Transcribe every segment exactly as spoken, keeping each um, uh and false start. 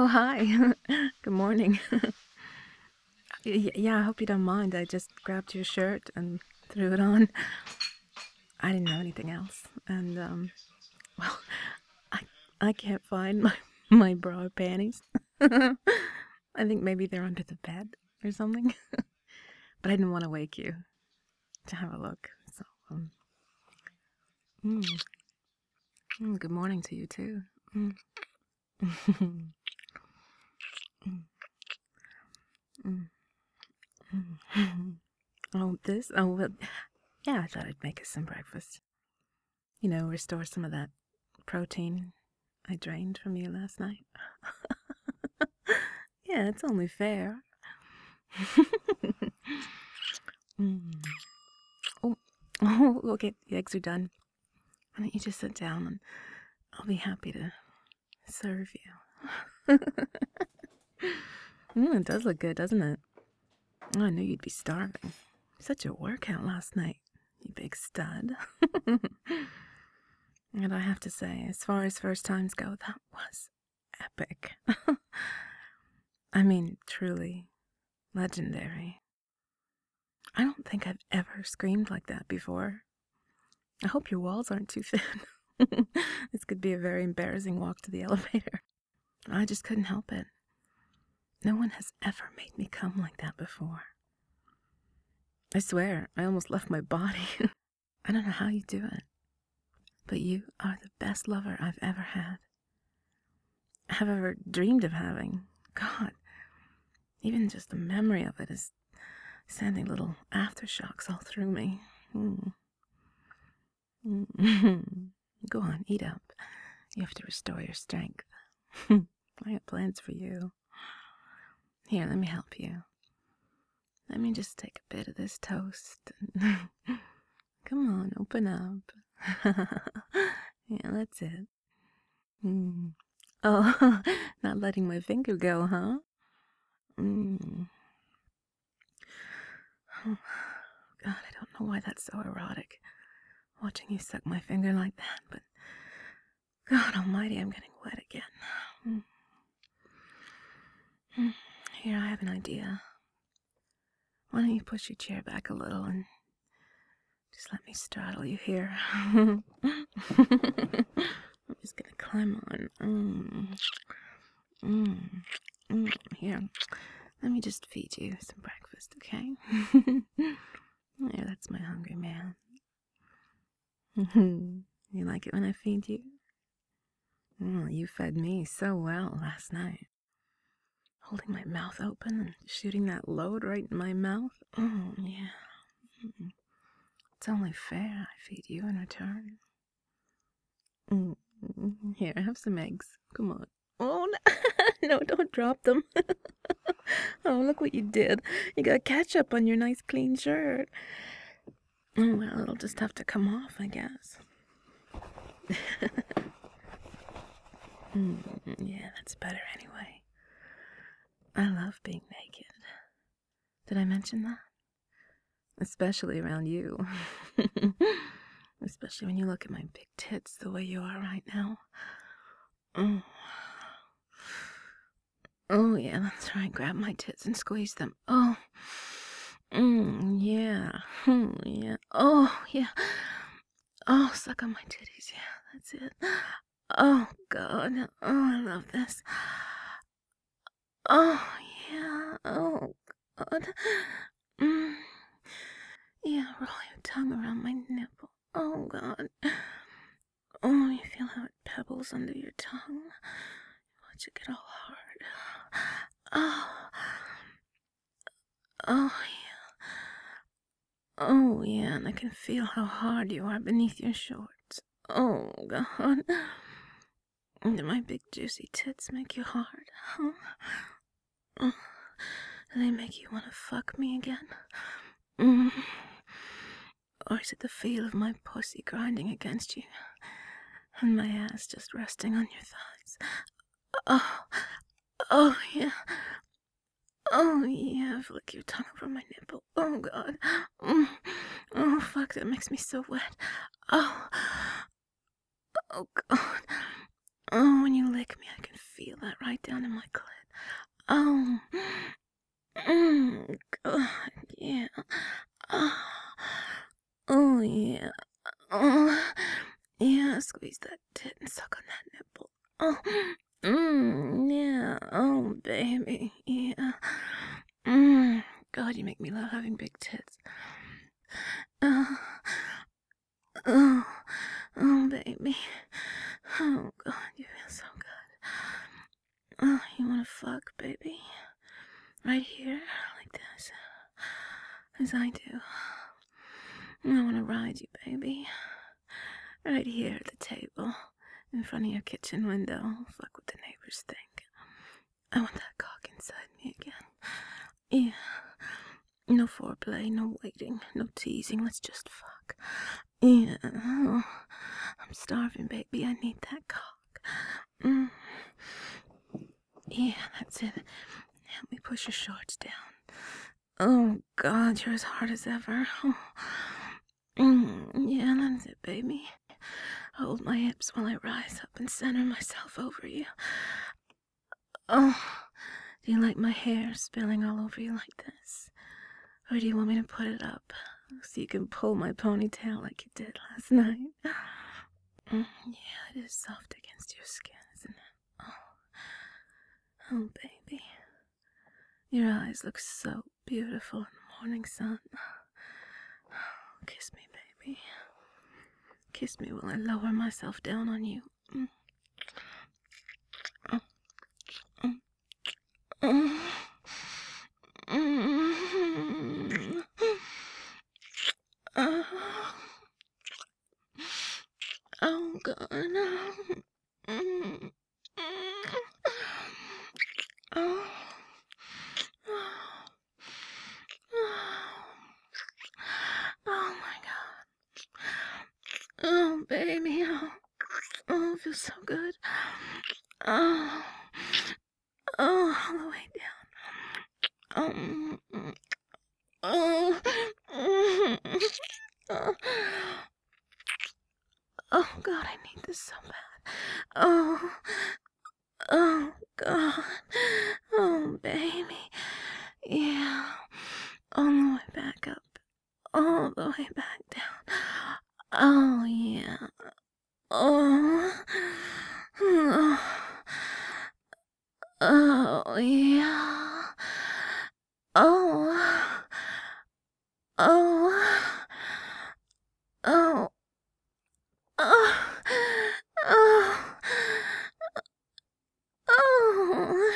Oh, hi. Good morning. Y- Yeah, I hope you don't mind. I just grabbed your shirt and threw it on. I didn't know anything else. And, um, well, I I can't find my, my bra or panties. I think maybe they're under the bed or something. But I didn't want to wake you to have a look. So, um, mm, mm, good morning to you, too. Mm. Mm, mm, mm. Oh, this? Oh, well, yeah, I thought I'd make us some breakfast. You know, restore some of that protein I drained from you last night. Yeah, it's only fair. mm. Oh, oh, okay, the eggs are done. Why don't you just sit down and I'll be happy to serve you. mm, it does look good, doesn't it? Oh, I knew you'd be starving. Such a workout last night, you big stud. And I have to say, as far as first times go, that was epic. I mean, truly legendary. I don't think I've ever screamed like that before. I hope your walls aren't too thin. This could be a very embarrassing walk to the elevator. I just couldn't help it. No one has ever made me come like that before. I swear, I almost left my body. I don't know how you do it, but you are the best lover I've ever had. Have ever dreamed of having. God, even just the memory of it is sending little aftershocks all through me. Mm. Mm. Go on, eat up. You have to restore your strength. I got plans for you. Here, let me help you. Let me just take a bit of this toast. Come on, open up. Yeah, that's it. Mm. Oh, not letting my finger go, huh? Mm. Oh, God, I don't know why that's so erotic, watching you suck my finger like that, but God almighty, I'm getting wet again. Mm. Here, I have an idea. Why don't you push your chair back a little and just let me straddle you here. I'm just gonna climb on. Mm. Mm. Mm. Here, let me just feed you some breakfast, okay? There, that's my hungry man. You like it when I feed you? Well, you fed me so well last night. Holding my mouth open and shooting that load right in my mouth. Oh, yeah. Mm. It's only fair I feed you in return. Mm. Here, have some eggs. Come on. Oh, no, no, don't drop them. Oh, look what you did. You got ketchup on your nice clean shirt. Oh, well, it'll just have to come off, I guess. mm, yeah, that's better anyway. I love being naked. Did I mention that? Especially around you. Especially when you look at my big tits the way you are right now. Oh. Oh, yeah, that's right. Grab my tits and squeeze them. Oh. Mm, yeah. Mm, yeah. Oh, yeah. Oh, suck on my titties. Yeah, that's it. Oh, God. Oh, I love this. Oh, yeah. Oh, God. Mm. Yeah, roll your tongue around my nipple. Oh, God. Oh, you feel how it pebbles under your tongue. Watch it get all hard. Oh. Oh, yeah. Oh, yeah, and I can feel how hard you are beneath your shorts. Oh, God. Do my big juicy tits make you hard, huh? Oh, do they make you want to fuck me again? Mm. Or is it the feel of my pussy grinding against you and my ass just resting on your thighs? Oh, oh, yeah. Oh, yeah, flick your tongue over my nipple. Oh, God. Mm. Oh, fuck, that makes me so wet. Oh, oh, God. Oh, when you lick me, I can feel that right down in my clit. Oh, mm, God, yeah. Oh, oh, yeah. Oh, yeah, squeeze that tit and suck on that nipple. Oh, mm, yeah. Oh, baby, yeah. Mm, God, you make me love having big tits. Oh, oh, oh, baby. Oh, God, you feel so good. Oh, you wanna fuck, baby? Right here, like this. As I do. I wanna ride you, baby. Right here at the table, in front of your kitchen window. Fuck what the neighbors think. I want that cock inside me again. Yeah. No foreplay, no waiting, no teasing. Let's just fuck. Yeah. Oh, I'm starving, baby. I need that cock. Mm. Yeah, that's it. Help me push your shorts down. Oh, God, you're as hard as ever. Oh. Mm, yeah, that's it, baby. Hold my hips while I rise up and center myself over you. Oh, do you like my hair spilling all over you like this? Or do you want me to put it up so you can pull my ponytail like you did last night? Mm, yeah, it is soft against your skin, isn't it? Oh, oh, baby. Your eyes look so beautiful in the morning sun. Kiss me, baby. Kiss me while I lower myself down on you. Mm. Oh. Mm. Mm. Mm. Oh. Oh, God. Mm. Oh. Oh, my God. Oh, baby. Oh, oh, it feels so good. Oh. Oh, all the way down. Um. Oh. Oh. Oh, God, I need this so bad. Oh. Oh, God. Oh, baby. Yeah. All the way back up. All the way back down. Oh, yeah. Oh. Oh. Oh, yeah. Oh. Oh. Oh. Oh. Oh. Oh.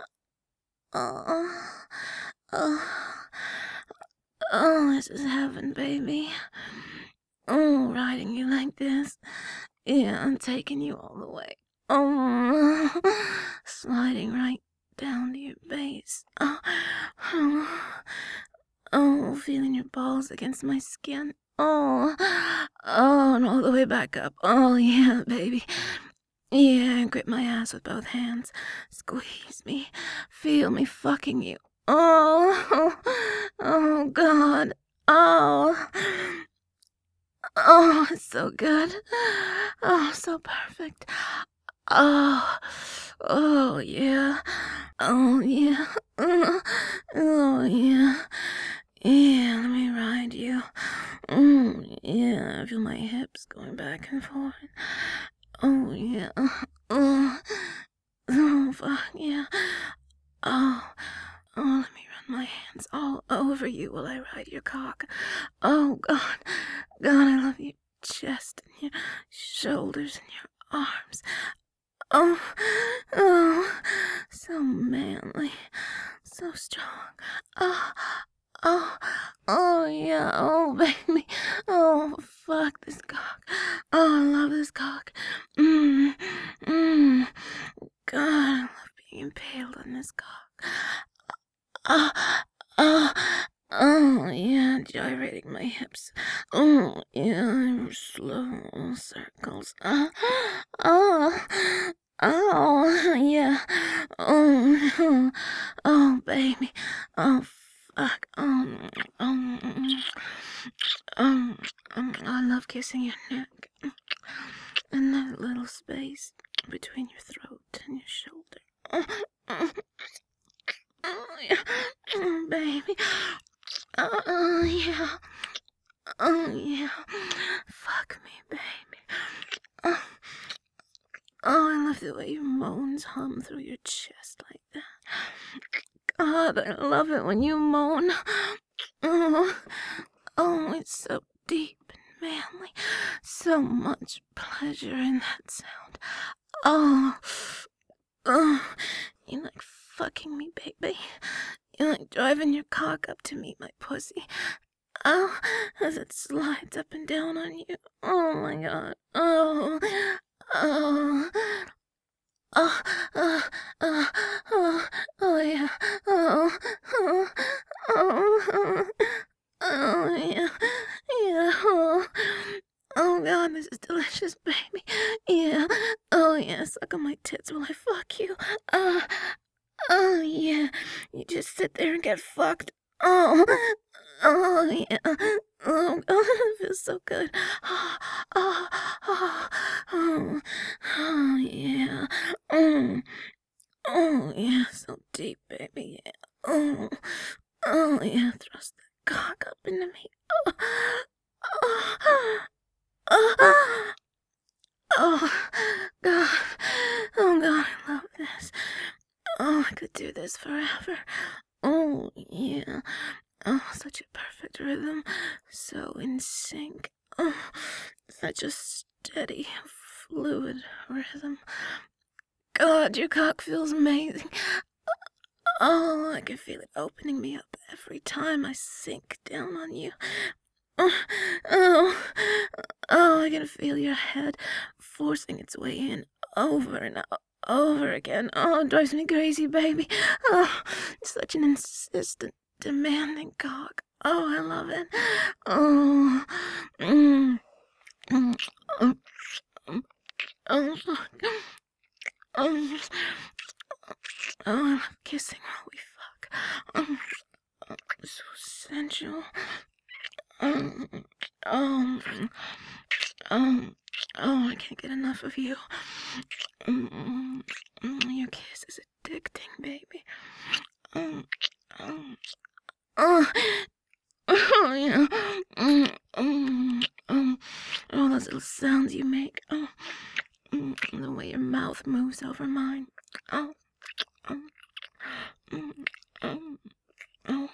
Oh. Oh. Oh, this is heaven, baby. Oh, riding you like this. Yeah, I'm taking you all the way. Oh, sliding right down to your base. Oh, oh, oh, feeling your balls against my skin. Oh, oh, and all the way back up. Oh, yeah, baby. Yeah, grip my ass with both hands. Squeeze me. Feel me fucking you. Oh, oh, God. Oh, oh, it's so good. Oh, so perfect. Oh, oh, yeah. Oh, yeah. Oh, oh, yeah. Yeah, let me ride you. Mm, yeah, I feel my hips going back and forth. Oh, yeah. Oh, oh, fuck, yeah. Oh, oh, let me run my hands all over you while I ride your cock. Oh, God. God, I love your chest and your shoulders and your arms. Oh, oh, so manly, so strong. Oh, oh, oh, yeah, oh, baby. Oh, fuck this cock. Oh, I love this cock. Mmm, mmm. God, I love being impaled on this cock. Oh, oh, oh, yeah, gyrating my hips. Oh, yeah, slow circles. Oh, oh, oh, yeah. Oh, oh, baby. Oh, fuck. Oh, oh, oh, oh, I love kissing your neck. And that little space between your throat and your shoulder. Oh, yeah. Oh, baby. Oh, yeah. Oh, yeah. Fuck me, baby. Oh, oh, I love the way your moans hum through your chest like that. God, I love it when you moan. Oh, oh, it's so deep and manly. So much pleasure in that sound. Oh, oh, you like fucking me, baby. You like driving your cock up to meet my pussy. Oh, as it slides up and down on you. Oh my god. Oh, oh. Oh, oh, oh, oh, oh, yeah. Oh, oh, oh, oh, oh, yeah. Yeah. Oh, oh, God, this is delicious, baby. Yeah. Oh, yeah. Suck on my tits while I fuck you. Uh, oh, yeah. You just sit there and get fucked. Oh, oh, yeah. Oh, God, it feels so good. Oh, oh, oh, oh, oh yeah. Oh, oh, yeah, so deep, baby, yeah. Oh, oh, yeah, thrust that cock up into me. Oh, oh, oh, oh, God. Oh, God, I love this. Oh, I could do this forever. Oh, yeah. Oh, such a perfect rhythm. So in sync. Oh, such a steady, fluid rhythm. God, your cock feels amazing. Oh, I can feel it opening me up every time I sink down on you. Oh, oh, oh, I can feel your head forcing its way in over and over again. Oh, it drives me crazy, baby. Oh, such an insistent, demanding cock. Oh, I love it. Oh, mm, mm, oh, oh, oh, oh, I love kissing while we fuck. Oh, oh, so sensual. Um, um, um, oh, I can't get enough of you. Um, your kiss is addicting, baby. Um, um, oh, oh, yeah. Um, um, um, oh, those little sounds you make. Oh, um, the way your mouth moves over mine. Oh, um, um, um, oh.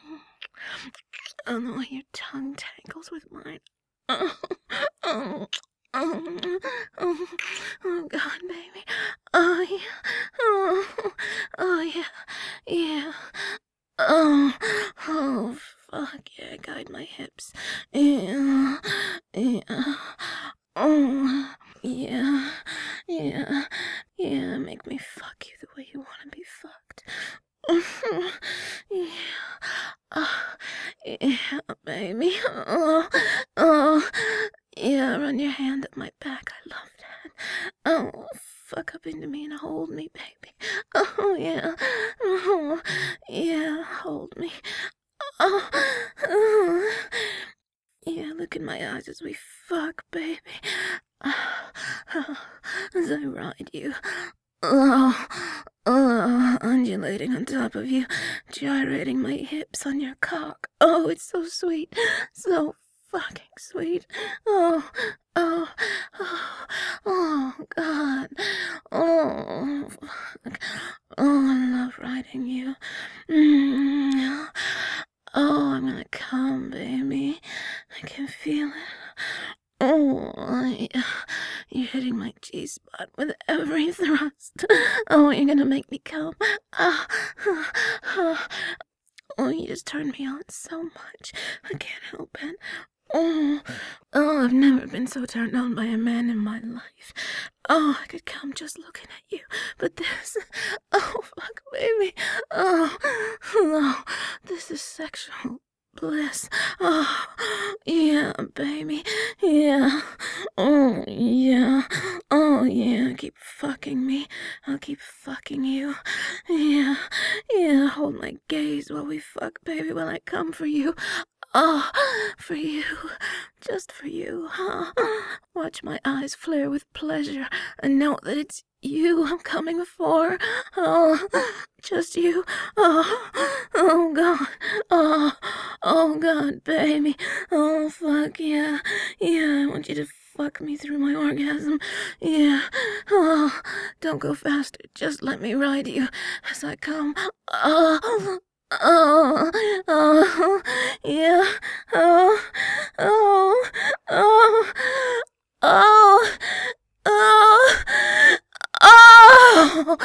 Oh, the way your tongue tangles with mine. Oh, oh, oh, oh, oh, God, baby. Oh, yeah. Oh, oh, yeah. Yeah. Oh, oh, fuck yeah. Guide my hips. Yeah. Yeah. Oh, yeah. Yeah. Yeah. Make me fuck you the way you want to be fucked. Yeah. Oh, yeah, baby. Oh, oh, yeah, run your hand up my back. I love that. Oh, fuck up into me and hold me, baby. Oh, yeah. Oh, yeah, hold me. Oh, oh. Yeah, look in my eyes as we fuck, baby. As I ride you. Oh, oh, undulating on top of you, gyrating my hips on your cock. Oh, it's so sweet, so fucking sweet. Oh, oh, oh, oh, God. Oh, fuck. Oh, I love riding you. Mm. Oh, I'm gonna come, baby. I can feel it. Oh, yeah. You're hitting my G-spot with every thrust. Oh, you're gonna make me come. Oh, oh, oh, you just turned me on so much. I can't help it. Oh, oh, I've never been so turned on by a man in my life. Oh, I could come just looking at you. But this, oh, fuck, baby. Oh, no, this is sexual bliss. Oh, yeah, baby. Yeah. Oh, yeah. Oh, yeah. Keep fucking me. I'll keep fucking you. Yeah. Yeah. Hold my gaze while we fuck, baby, while I come for you. Oh, for you. Just for you, huh? Watch my eyes flare with pleasure and know that it's you I'm coming for. Oh, just you. Oh, oh God. Oh, oh God, baby. Oh, fuck yeah. Yeah, I want you to fuck me through my orgasm. Yeah. Oh, don't go faster. Just let me ride you as I come. Oh, oh, oh, yeah. Oh, oh, oh, oh, oh. Oh,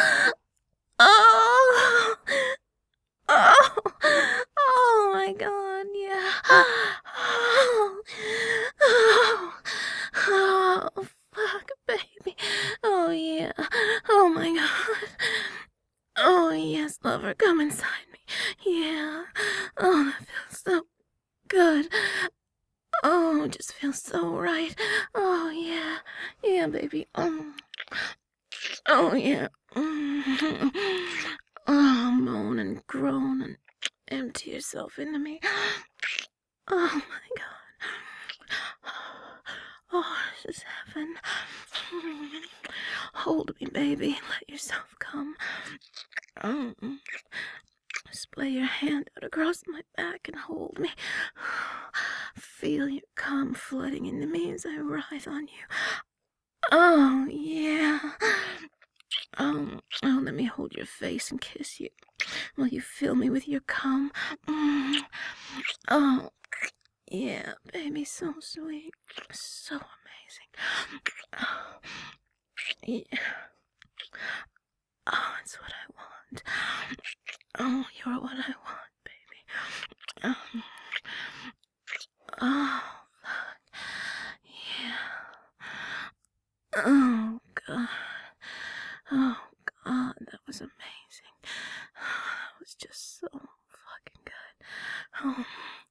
oh, oh, oh my God, yeah. Oh, oh, oh, fuck, baby. Oh, yeah. Oh my God. Oh, yes, lover, come inside me. Yeah. Oh, that feels so good. Oh, just feels so right. Oh, yeah. Yeah, baby. Oh. Oh, yeah. Mm. Oh, moan and groan and empty yourself into me. Oh, my God. Oh, this is heaven. Hold me, baby. Let yourself come. Oh. Just lay your hand out across my back and hold me. Feel your cum flooding into me as I writhe on you. Oh, yeah. Oh, oh, let me hold your face and kiss you while you fill me with your cum. Mm. Oh, yeah, baby, so sweet, so amazing. Oh, yeah. Oh, it's what I want. Oh, you're what I want, baby. Oh, oh fuck. Yeah. Oh, God. Oh, God, that was amazing. That was just so fucking good. Oh,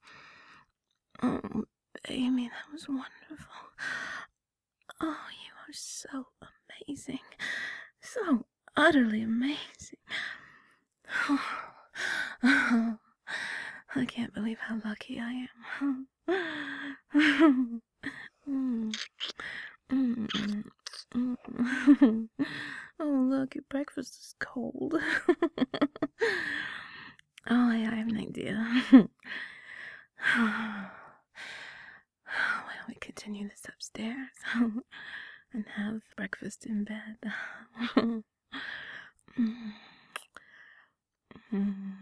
oh, baby, that was wonderful. Oh, you are so amazing. So utterly amazing. Oh, oh, I can't believe how lucky I am. Mm, mm, mm. Oh, look, your breakfast is cold. Oh, yeah, I have an idea. Why don't we continue this upstairs and have breakfast in bed? Mm. Mm.